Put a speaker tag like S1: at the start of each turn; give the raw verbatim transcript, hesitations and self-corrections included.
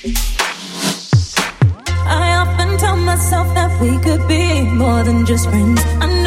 S1: I often tell myself that we could be more than just friends. I